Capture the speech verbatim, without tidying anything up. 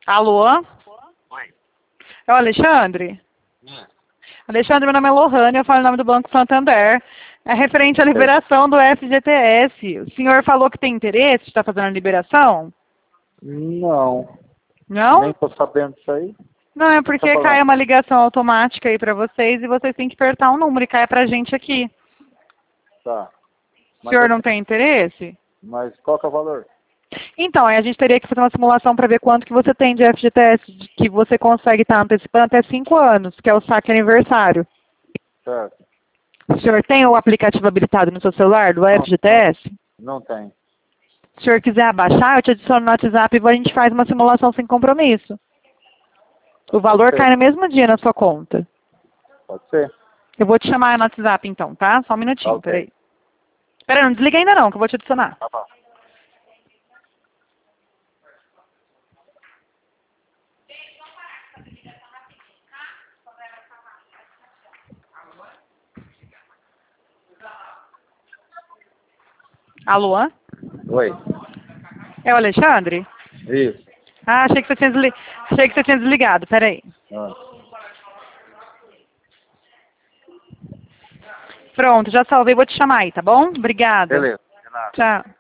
Alô? Oi. É o Alexandre? Hum. Alexandre, meu nome é Lohane, eu falo em nome do Banco Santander. É referente à liberação do F G T S. O senhor falou que tem interesse, está fazendo a liberação? Não. Não? Nem tô sabendo disso aí. Não, é Você tá porque falando? cai uma ligação automática aí para vocês e vocês têm que apertar um número e cai pra gente aqui. Tá. O Mas, senhor eu- não tem interesse? mas qual que é o valor? Então, aí a gente teria que fazer uma simulação para ver quanto que você tem de F G T S, de que você consegue estar antecipando até cinco anos, que é o saque aniversário. Certo. O senhor tem o aplicativo habilitado no seu celular do Não, F G T S? não, não tem. Se o senhor quiser abaixar, eu te adiciono no WhatsApp e a gente faz uma simulação sem compromisso. O valor Pode cai ser. no mesmo dia na sua conta. Pode ser. Eu vou te chamar no WhatsApp então, tá? Só um Tá minutinho, ok. peraí. Peraí, não desliga ainda não, que eu vou te adicionar. Tá bom. Alô? Oi. É o Alexandre? Isso. Ah, achei que você tinha, desli... achei que você tinha desligado, peraí. Ah. Pronto, já salvei, vou te chamar aí, tá bom? Obrigada. Beleza. De nada. Tchau.